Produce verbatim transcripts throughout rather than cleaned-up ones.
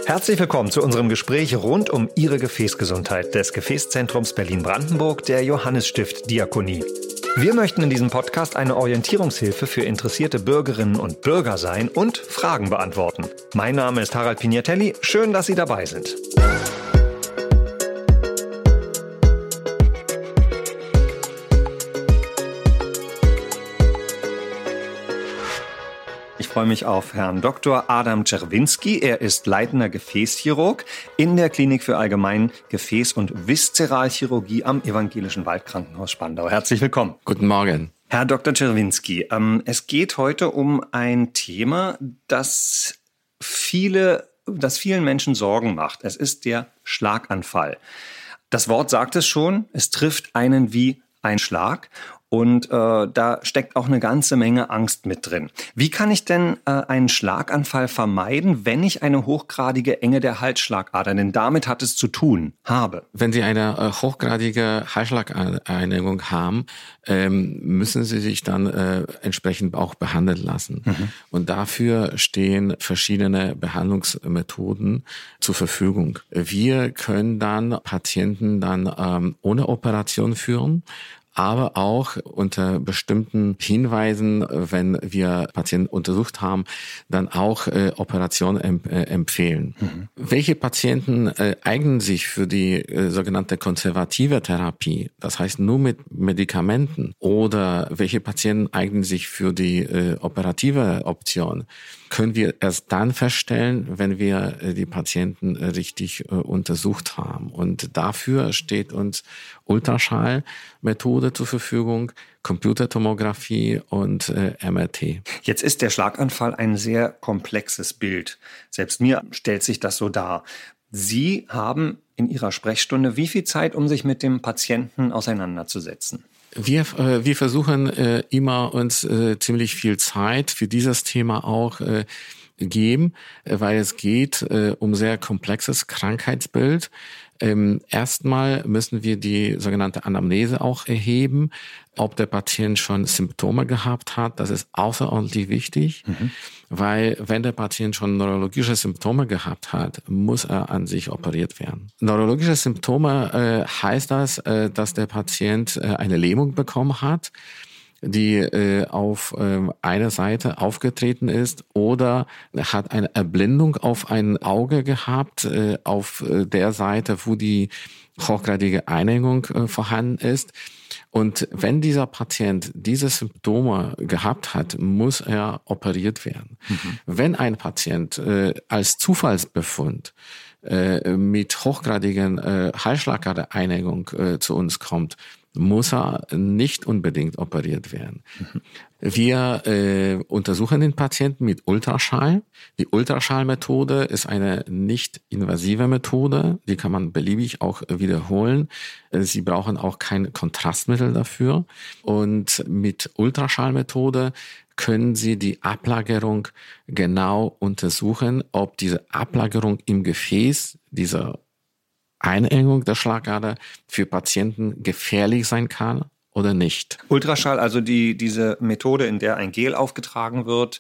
Herzlich willkommen zu unserem Gespräch rund um Ihre Gefäßgesundheit des Gefäßzentrums Berlin-Brandenburg der Johannesstift Diakonie. Wir möchten in diesem Podcast eine Orientierungshilfe für interessierte Bürgerinnen und Bürger sein und Fragen beantworten. Mein Name ist Harald Pignatelli. Schön, dass Sie dabei sind. Ich freue mich auf Herrn Doktor Adam Czerwinski. Er ist leitender Gefäßchirurg in der Klinik für Allgemein Gefäß- und Viszeralchirurgie am Evangelischen Waldkrankenhaus Spandau. Herzlich willkommen. Guten Morgen. Herr Doktor Czerwinski, ähm, es geht heute um ein Thema, das viele, das vielen Menschen Sorgen macht. Es ist der Schlaganfall. Das Wort sagt es schon, es trifft einen wie ein Schlag. Und äh, da steckt auch eine ganze Menge Angst mit drin. Wie kann ich denn äh, einen Schlaganfall vermeiden, wenn ich eine hochgradige Enge der Halsschlagader, denn damit hat es zu tun, habe? Wenn Sie eine äh, hochgradige Halsschlageinigung haben, ähm, müssen Sie sich dann äh, entsprechend auch behandeln lassen. Mhm. Und dafür stehen verschiedene Behandlungsmethoden zur Verfügung. Wir können dann Patienten dann ähm, ohne Operation führen, aber auch unter bestimmten Hinweisen, wenn wir Patienten untersucht haben, dann auch äh, Operationen emp- äh, empfehlen. Mhm. Welche Patienten äh, eignen sich für die äh, sogenannte konservative Therapie, das heißt nur mit Medikamenten, oder welche Patienten eignen sich für die äh, operative Option, können wir erst dann feststellen, wenn wir äh, die Patienten äh, richtig äh, untersucht haben. Und dafür steht uns Ultraschallmethode zur Verfügung, Computertomographie und äh, M R T. Jetzt ist der Schlaganfall ein sehr komplexes Bild. Selbst mir stellt sich das so dar. Sie haben in Ihrer Sprechstunde wie viel Zeit, um sich mit dem Patienten auseinanderzusetzen? Wir, äh, wir versuchen äh, immer uns äh, ziemlich viel Zeit für dieses Thema auch äh, geben, äh, weil es geht äh, um sehr komplexes Krankheitsbild. Ähm, erstmal müssen wir die sogenannte Anamnese auch erheben, ob der Patient schon Symptome gehabt hat. Das ist außerordentlich wichtig, mhm. weil wenn der Patient schon neurologische Symptome gehabt hat, muss er an sich operiert werden. Neurologische Symptome äh, heißt das, äh, dass der Patient äh, eine Lähmung bekommen hat, die äh, auf äh, einer Seite aufgetreten ist, oder hat eine Erblindung auf ein Auge gehabt, äh, auf äh, der Seite, wo die hochgradige Einengung äh, vorhanden ist. Und wenn dieser Patient diese Symptome gehabt hat, muss er operiert werden. Mhm. Wenn ein Patient äh, als Zufallsbefund äh, mit hochgradigen äh, Halsschlagader-Einengung äh, zu uns kommt, muss er nicht unbedingt operiert werden. Mhm. Wir äh, untersuchen den Patienten mit Ultraschall. Die Ultraschallmethode ist eine nicht invasive Methode, die kann man beliebig auch wiederholen. Sie brauchen auch kein Kontrastmittel dafür. Und mit Ultraschallmethode können Sie die Ablagerung genau untersuchen, ob diese Ablagerung im Gefäß, dieser Einengung der Schlagader, für Patienten gefährlich sein kann oder nicht. Ultraschall, also die diese Methode, in der ein Gel aufgetragen wird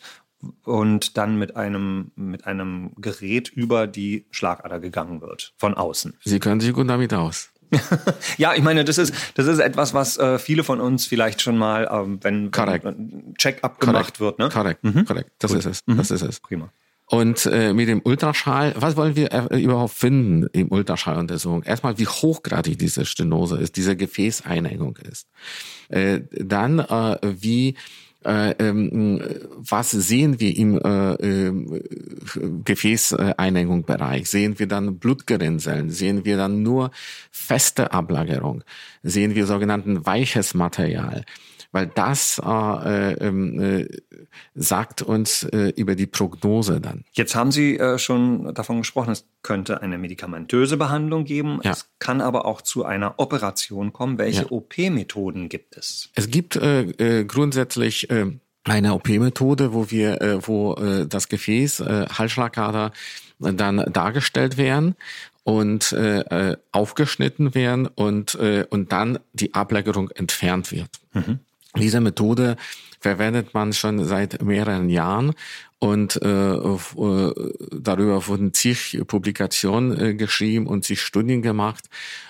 und dann mit einem mit einem Gerät über die Schlagader gegangen wird, von außen. Sie können sich gut damit aus. Ja, ich meine, das ist das ist etwas, was äh, viele von uns vielleicht schon mal, ähm, wenn, wenn ein Check-up gemacht wird, ne? Korrekt, mhm. korrekt. Das gut. ist es. Mhm. Das ist es. Prima. Und äh, mit dem Ultraschall, was wollen wir äh, überhaupt finden im Ultraschalluntersuchung? Erstmal, wie hochgradig diese Stenose ist, diese Gefäßeinengung ist. Äh, dann, äh, wie äh, ähm, was sehen wir im äh, äh, Gefäßeinengungsbereich? Sehen wir dann Blutgerinnseln? Sehen wir dann nur feste Ablagerung? Sehen wir sogenannten weiches Material? Weil das äh, äh, sagt uns äh, über die Prognose dann. Jetzt haben Sie äh, schon davon gesprochen, es könnte eine medikamentöse Behandlung geben. Ja. Es kann aber auch zu einer Operation kommen. Welche ja. O P-Methoden gibt es? Es gibt äh, äh, grundsätzlich äh, eine O P-Methode, wo wir, äh, wo äh, das Gefäß, äh, Halsschlagader äh, dann dargestellt werden und äh, aufgeschnitten werden und äh, und dann die Ablagerung entfernt wird. Mhm. Diese Methode verwendet man schon seit mehreren Jahren. Und äh, äh, darüber wurden zig Publikationen äh, geschrieben und zig Studien gemacht.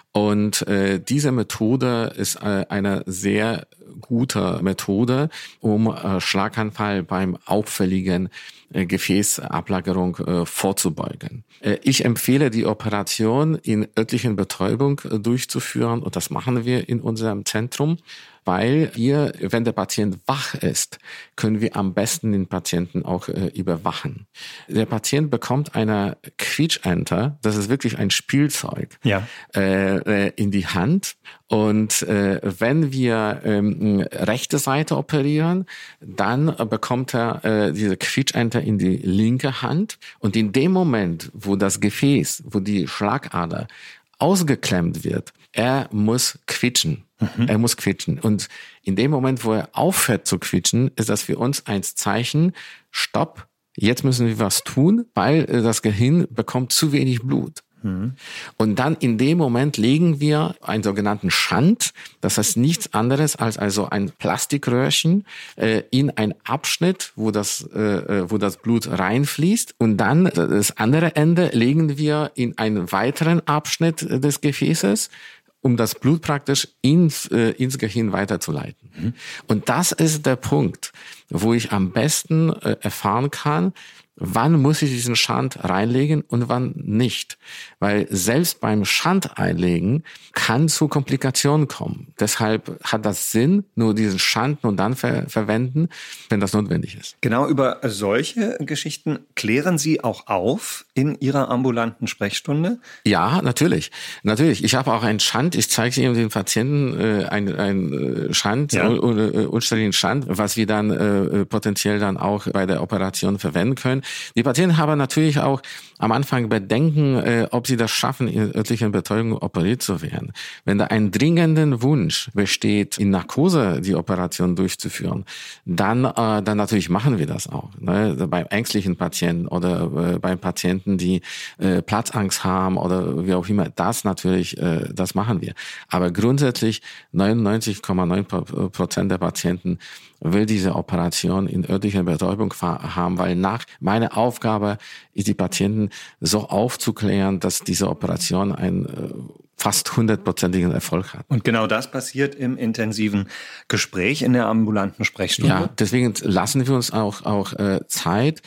Und äh, diese Methode ist äh, eine sehr gute Methode, um äh, Schlaganfall beim auffälligen äh, Gefäßablagerung äh, vorzubeugen. Äh, ich empfehle die Operation in örtlichen Betäubung äh, durchzuführen und das machen wir in unserem Zentrum, weil wir, wenn der Patient wach ist, können wir am besten den Patienten auch äh, überwachen. Der Patient bekommt eine Quietschente, das ist wirklich ein Spielzeug, ja. äh, in die Hand. Und äh, wenn wir ähm, rechte Seite operieren, dann bekommt er äh, diese Quietschente in die linke Hand. Und in dem Moment, wo das Gefäß, wo die Schlagader ausgeklemmt wird, er muss quietschen. Mhm. Er muss quietschen. Und in dem Moment, wo er aufhört zu quietschen, ist das für uns ein Zeichen, stopp, jetzt müssen wir was tun, weil das Gehirn bekommt zu wenig Blut. Mhm. Und dann in dem Moment legen wir einen sogenannten Shunt, das heißt nichts anderes als also ein Plastikröhrchen äh, in einen Abschnitt, wo das, äh, wo das Blut reinfließt. Und dann das andere Ende legen wir in einen weiteren Abschnitt des Gefäßes, um das Blut praktisch ins, äh, ins Gehirn weiterzuleiten. Mhm. Und das ist der Punkt, wo ich am besten äh, erfahren kann, wann muss ich diesen Shunt reinlegen und wann nicht. Weil selbst beim Shunt einlegen kann zu Komplikationen kommen. Deshalb hat das Sinn, nur diesen Shunt nur dann ver- verwenden, wenn das notwendig ist. Genau über solche Geschichten klären Sie auch auf in Ihrer ambulanten Sprechstunde? Ja, natürlich. Natürlich. Ich habe auch einen Shunt. Ich zeige Ihnen den Patienten äh, einen, einen Shunt, ja. un, un, unstabilen Shunt, was wir dann äh, potenziell dann auch bei der Operation verwenden können. Die Patienten haben natürlich auch am Anfang Bedenken, äh, ob sie das schaffen, in örtlichen Betäubung operiert zu werden. Wenn da ein dringender Wunsch besteht, in Narkose die Operation durchzuführen, dann äh, dann natürlich machen wir das auch. Ne? Beim ängstlichen Patienten oder äh, beim Patienten, die äh, Platzangst haben oder wie auch immer, das natürlich, äh, das machen wir. Aber grundsätzlich neunundneunzig Komma neun Prozent der Patienten will diese Operation in örtlicher Betäubung haben, weil nach meine Aufgabe ist, die Patienten so aufzuklären, dass diese Operation einen äh, fast hundertprozentigen Erfolg hat. Und genau das passiert im intensiven Gespräch in der ambulanten Sprechstunde? Ja, deswegen lassen wir uns auch, auch äh, Zeit.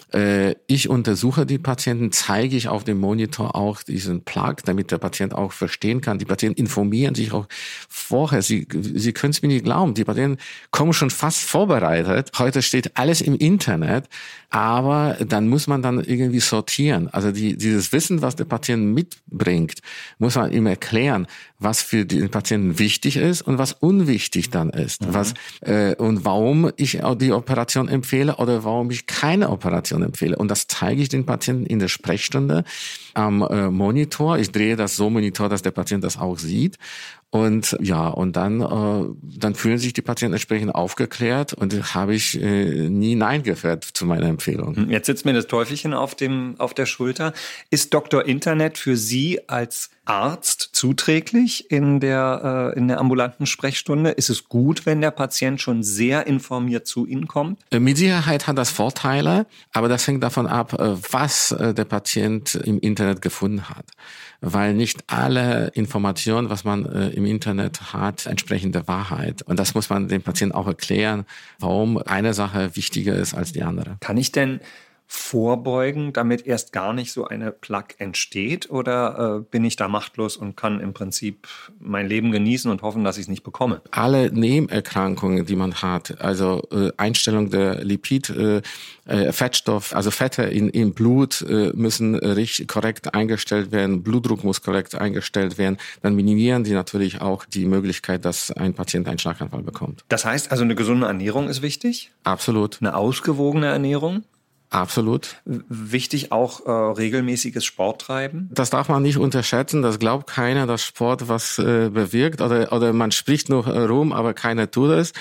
Ich untersuche die Patienten, zeige ich auf dem Monitor auch diesen Plug, damit der Patient auch verstehen kann. Die Patienten informieren sich auch vorher. Sie, Sie können es mir nicht glauben. Die Patienten kommen schon fast vorbereitet. Heute steht alles im Internet, aber dann muss man dann irgendwie sortieren. Also die, dieses Wissen, was der Patient mitbringt, muss man ihm erklären, was für den Patienten wichtig ist und was unwichtig dann ist. Mhm. Was äh, und warum ich auch die Operation empfehle oder warum ich keine Operation empfehle. Und das zeige ich den Patienten in der Sprechstunde am äh, Monitor. Ich drehe das so Monitor, dass der Patient das auch sieht. Und ja, und dann äh, dann fühlen sich die Patienten entsprechend aufgeklärt und habe ich äh, nie Nein gehört zu meiner Empfehlung. Jetzt sitzt mir das Teufelchen auf dem auf der Schulter. Ist Doktor Internet für Sie als Arzt zuträglich in der äh, in der ambulanten Sprechstunde? Ist es gut, wenn der Patient schon sehr informiert zu Ihnen kommt? Mit Sicherheit hat das Vorteile, aber das hängt davon ab, was der Patient im Internet gefunden hat. Weil nicht alle Informationen, was man äh, im Internet hat, entsprechen der Wahrheit. Und das muss man dem Patienten auch erklären, warum eine Sache wichtiger ist als die andere. Kann ich denn vorbeugen, damit erst gar nicht so eine Plaque entsteht? Oder äh, bin ich da machtlos und kann im Prinzip mein Leben genießen und hoffen, dass ich es nicht bekomme? Alle Nebenerkrankungen, die man hat, also äh, Einstellung der Lipid, äh, äh, Fettstoff, also Fette in, im Blut äh, müssen äh, richtig korrekt eingestellt werden, Blutdruck muss korrekt eingestellt werden, dann minimieren die natürlich auch die Möglichkeit, dass ein Patient einen Schlaganfall bekommt. Das heißt also, eine gesunde Ernährung ist wichtig? Absolut. Eine ausgewogene Ernährung? Absolut. Wichtig auch äh, regelmäßiges Sporttreiben? Das darf man nicht unterschätzen. Das glaubt keiner, dass Sport was äh, bewirkt. Oder oder man spricht nur rum, aber keiner tut es.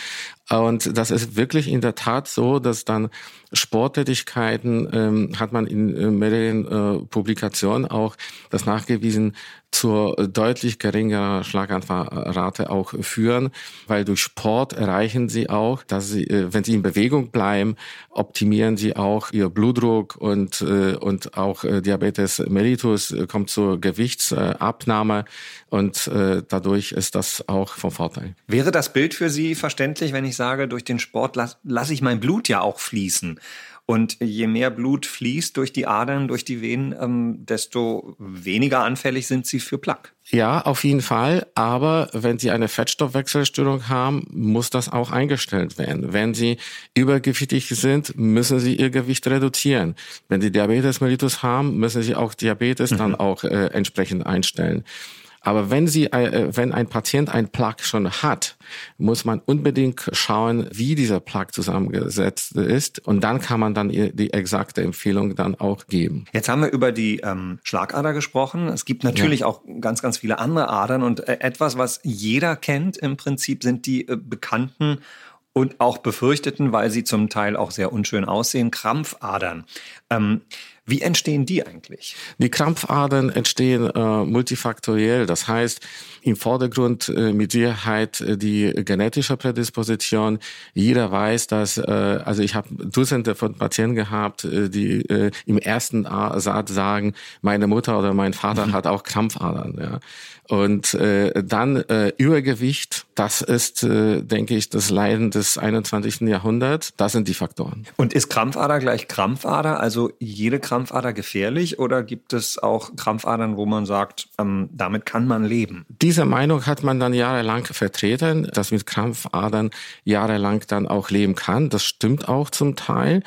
Und das ist wirklich in der Tat so, dass dann Sporttätigkeiten, ähm, hat man in äh, mehreren äh, Publikationen auch das nachgewiesen, zur deutlich geringeren Schlaganfallrate auch führen, weil durch Sport erreichen sie auch, dass sie, äh, wenn sie in Bewegung bleiben, optimieren sie auch ihr Blutdruck und äh, und auch äh, Diabetes mellitus äh, kommt zur Gewichtsabnahme und äh, dadurch ist das auch von Vorteil. Wäre das Bild für Sie verständlich, wenn ich sage, durch den Sport lasse lass ich mein Blut ja auch fließen? Und je mehr Blut fließt durch die Adern, durch die Venen, ähm, desto weniger anfällig sind sie für Plaque. Ja, auf jeden Fall. Aber wenn Sie eine Fettstoffwechselstörung haben, muss das auch eingestellt werden. Wenn Sie übergewichtig sind, müssen Sie Ihr Gewicht reduzieren. Wenn Sie Diabetes mellitus haben, müssen Sie auch Diabetes mhm. dann auch äh, entsprechend einstellen. Aber wenn Sie, äh, wenn ein Patient ein Plaque schon hat, muss man unbedingt schauen, wie dieser Plaque zusammengesetzt ist. Und dann kann man dann die exakte Empfehlung dann auch geben. Jetzt haben wir über die ähm, Schlagader gesprochen. Es gibt natürlich ja. auch ganz, ganz viele andere Adern. Und äh, etwas, was jeder kennt im Prinzip, sind die äh, bekannten und auch befürchteten, weil sie zum Teil auch sehr unschön aussehen, Krampfadern. Ähm, Wie entstehen die eigentlich? Die Krampfadern entstehen äh, multifaktoriell. Das heißt, im Vordergrund äh, mit Sicherheit äh, die genetische Prädisposition. Jeder weiß, dass, äh, also ich habe Dutzende von Patienten gehabt, äh, die äh, im ersten Satz sagen, meine Mutter oder mein Vater mhm. hat auch Krampfadern. Ja. Und äh, dann äh, Übergewicht, das ist, äh, denke ich, das Leiden des einundzwanzigsten Jahrhunderts. Das sind die Faktoren. Und ist Krampfader gleich Krampfader? Also jede Krampfader gefährlich oder gibt es auch Krampfadern, wo man sagt, ähm, damit kann man leben? Diese Meinung hat man dann jahrelang vertreten, dass mit Krampfadern jahrelang dann auch leben kann. Das stimmt auch zum Teil.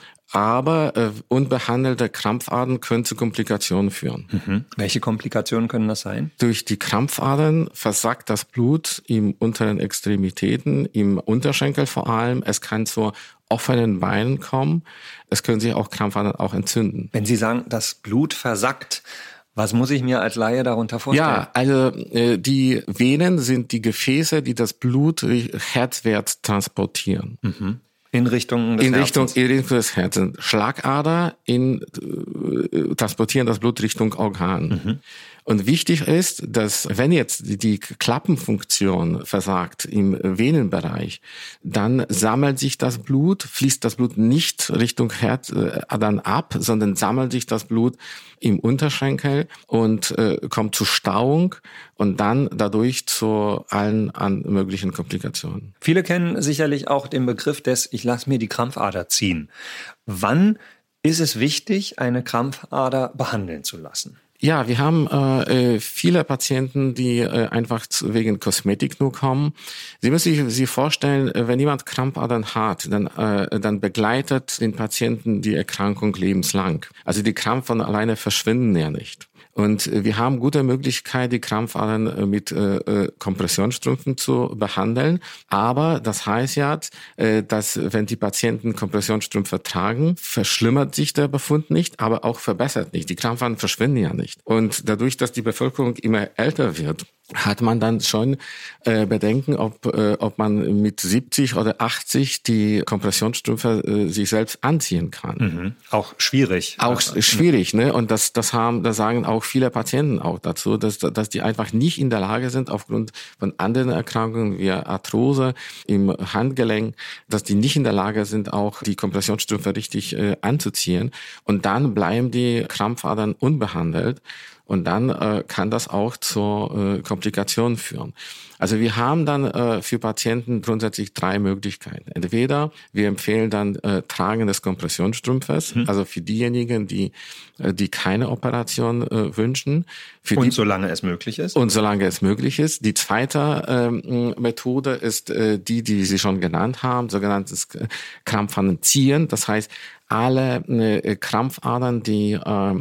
Aber äh, unbehandelte Krampfadern können zu Komplikationen führen. Mhm. Welche Komplikationen können das sein? Durch die Krampfadern versackt das Blut im unteren Extremitäten, im Unterschenkel vor allem. Es kann zu offenen Beinen kommen. Es können sich auch Krampfadern auch entzünden. Wenn Sie sagen, das Blut versackt, was muss ich mir als Laie darunter vorstellen? Ja, also äh, die Venen sind die Gefäße, die das Blut herzwärts transportieren. Mhm. In Richtung des in Herzens. Richtung, in Richtung des Herzens. Schlagader in, äh, transportieren das Blut Richtung Organ. Mhm. Und wichtig ist, dass wenn jetzt die Klappenfunktion versagt im Venenbereich, dann sammelt sich das Blut, fließt das Blut nicht Richtung Herzadern ab, sondern sammelt sich das Blut im Unterschenkel und äh, kommt zu Stauung und dann dadurch zu allen an möglichen Komplikationen. Viele kennen sicherlich auch den Begriff des ich lasse mir die Krampfader ziehen. Wann ist es wichtig, eine Krampfader behandeln zu lassen? Ja, wir haben äh, viele Patienten, die äh, einfach zu, wegen Kosmetik nur kommen. Sie müssen sich, sich vorstellen, wenn jemand Krampfadern hat, dann, äh, dann begleitet den Patienten die Erkrankung lebenslang. Also die Krampfadern alleine verschwinden ja nicht. Und wir haben gute Möglichkeit, die Krampfadern mit äh, Kompressionsstrümpfen zu behandeln. Aber das heißt ja, äh, dass wenn die Patienten Kompressionsstrümpfe tragen, verschlimmert sich der Befund nicht, aber auch verbessert nicht. Die Krampfadern verschwinden ja nicht. Und dadurch, dass die Bevölkerung immer älter wird, hat man dann schon äh, Bedenken, ob äh, ob man mit siebzig oder achtzig die Kompressionsstrümpfe äh, sich selbst anziehen kann. Mhm. Auch schwierig. Auch also, schwierig, ne? Und das das haben, das sagen auch viele Patienten auch dazu, dass dass die einfach nicht in der Lage sind aufgrund von anderen Erkrankungen wie Arthrose im Handgelenk, dass die nicht in der Lage sind, auch die Kompressionsstrümpfe richtig äh, anzuziehen. Und dann bleiben die Krampfadern unbehandelt. Und dann äh, kann das auch zu äh, Komplikationen führen. Also wir haben dann äh, für Patienten grundsätzlich drei Möglichkeiten. Entweder wir empfehlen dann äh, Tragen des Kompressionsstrümpfes, mhm. also für diejenigen, die äh, die keine Operation äh, wünschen. Für und die, solange es möglich ist? Und solange es möglich ist. Die zweite ähm, Methode ist äh, die, die Sie schon genannt haben, sogenanntes Krampfadern ziehen. Das heißt, alle äh, Krampfadern, die äh,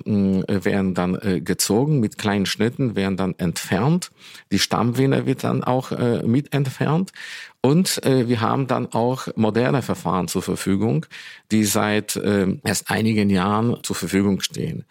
werden dann äh, gezogen, mit kleinen Schnitten werden dann entfernt. Die Stammvene wird dann auch äh, mit entfernt. Und äh, wir haben dann auch moderne Verfahren zur Verfügung, die seit äh, erst einigen Jahren zur Verfügung stehen.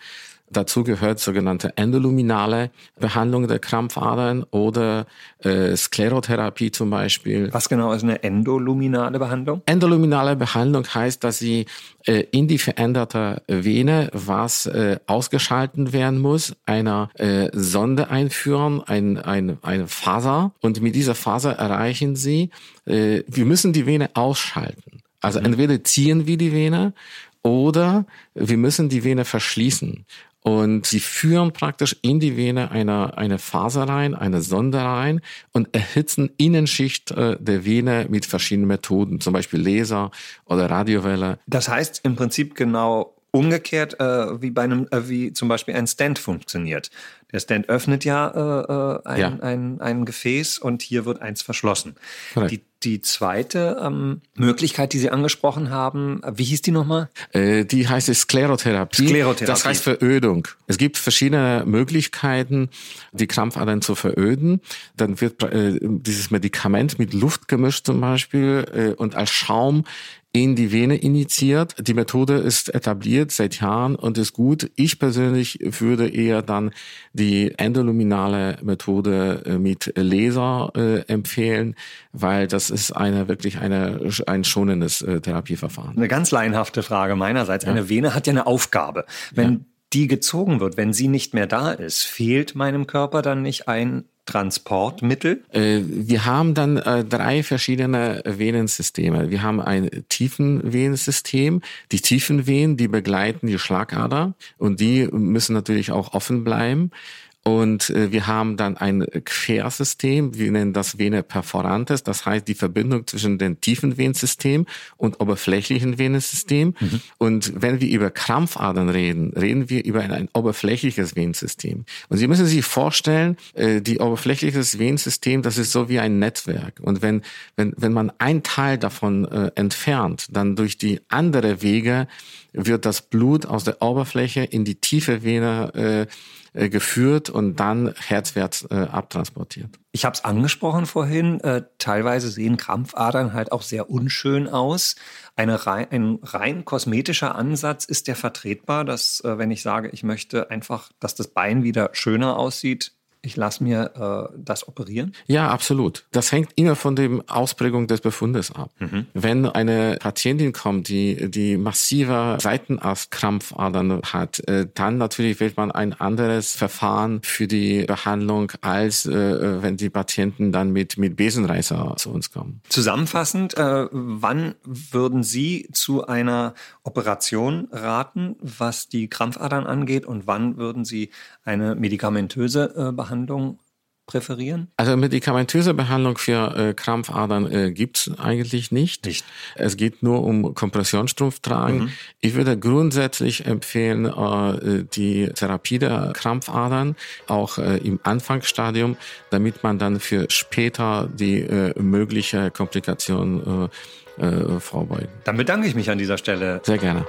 Dazu gehört sogenannte endoluminale Behandlung der Krampfadern oder äh, Sklerotherapie zum Beispiel. Was genau ist eine endoluminale Behandlung? Endoluminale Behandlung heißt, dass sie äh, in die veränderte Vene, was äh, ausgeschalten werden muss, einer äh, Sonde einführen, ein, ein, eine Faser. Und mit dieser Faser erreichen sie, äh, wir müssen die Vene ausschalten. Also mhm. entweder ziehen wir die Vene oder wir müssen die Vene verschließen. Und sie führen praktisch in die Vene eine, eine Faser rein, eine Sonde rein und erhitzen Innenschicht äh, der Vene mit verschiedenen Methoden, zum Beispiel Laser oder Radiowelle. Das heißt im Prinzip genau umgekehrt, äh, wie bei einem, äh, wie zum Beispiel ein Stent funktioniert. Der Stent öffnet ja, äh, ein, ja. Ein, ein Gefäß und hier wird eins verschlossen. Correct. Die, die zweite ähm, Möglichkeit, die Sie angesprochen haben, wie hieß die nochmal? Äh, die heißt Sklerotherapie. Sklerotherapie. Das heißt Verödung. Es gibt verschiedene Möglichkeiten, die Krampfadern zu veröden. Dann wird äh, dieses Medikament mit Luft gemischt zum Beispiel äh, und als Schaum in die Vene injiziert. Die Methode ist etabliert seit Jahren und ist gut. Ich persönlich würde eher dann die endoluminale Methode mit Laser äh, empfehlen, weil das ist eine wirklich eine ein schonendes äh, Therapieverfahren. Eine ganz laienhafte Frage meinerseits. Ja. Eine Vene hat ja eine Aufgabe. Wenn Ja. die gezogen wird, wenn sie nicht mehr da ist, fehlt meinem Körper dann nicht ein Transportmittel? Äh, wir haben dann äh, drei verschiedene Venensysteme. Wir haben ein Tiefenvenensystem. Die Tiefenvenen, die begleiten die Schlagader und die müssen natürlich auch offen bleiben. Und äh, wir haben dann ein Quersystem, wir nennen das Vena perforantes, das heißt die Verbindung zwischen dem tiefen Venensystem und oberflächlichen Venensystem. Mhm. Und wenn wir über Krampfadern reden, reden wir über ein, ein oberflächliches Venensystem. Und Sie müssen sich vorstellen, äh, die oberflächliches Venensystem, das ist so wie ein Netzwerk. Und wenn wenn wenn man einen Teil davon äh, entfernt, dann durch die andere Wege wird das Blut aus der Oberfläche in die tiefe Vene äh, geführt und dann herzwärts äh, abtransportiert. Ich habe es angesprochen vorhin, äh, teilweise sehen Krampfadern halt auch sehr unschön aus. Eine rein, ein rein kosmetischer Ansatz, ist der vertretbar, dass äh, wenn ich sage, ich möchte einfach, dass das Bein wieder schöner aussieht, ich lasse mir äh, das operieren? Ja, absolut. Das hängt immer von der Ausprägung des Befundes ab. Mhm. Wenn eine Patientin kommt, die die massive Seitenastkrampfadern hat, äh, dann natürlich wählt man ein anderes Verfahren für die Behandlung, als äh, wenn die Patienten dann mit mit Besenreißer zu uns kommen. Zusammenfassend, äh, wann würden Sie zu einer Operation raten, was die Krampfadern angeht, und wann würden Sie eine medikamentöse äh, Behandlung Behandlung präferieren? Also medikamentöse Behandlung für äh, Krampfadern äh, gibt's eigentlich nicht. nicht. Es geht nur um Kompressionsstrumpftragen. Mhm. Ich würde grundsätzlich empfehlen, äh, die Therapie der Krampfadern, auch äh, im Anfangsstadium, damit man dann für später die äh, mögliche Komplikation äh, äh, vorbeugen. Dann bedanke ich mich an dieser Stelle. Sehr gerne.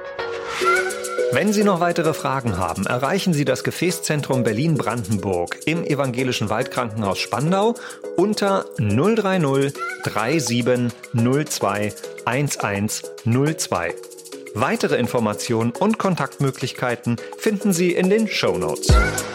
Wenn Sie noch weitere Fragen haben, erreichen Sie das Gefäßzentrum Berlin-Brandenburg im Evangelischen Waldkrankenhaus Spandau unter null drei null drei sieben null zwei eins eins null zwei. Weitere Informationen und Kontaktmöglichkeiten finden Sie in den Shownotes.